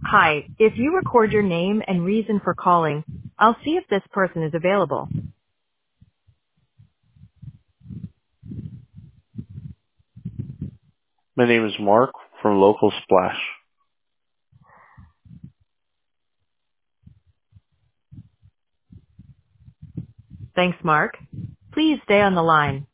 Hi, if you record your name and reason for calling, I'll see if this person is available. My name is Mark from Local Splash. Thanks, Mark. Please stay on the line.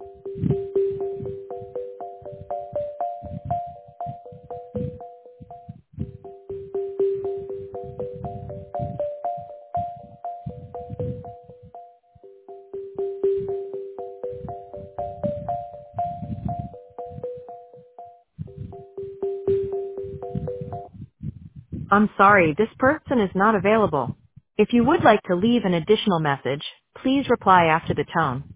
I'm sorry, this person is not available. If you would like to leave an additional message, please reply after the tone.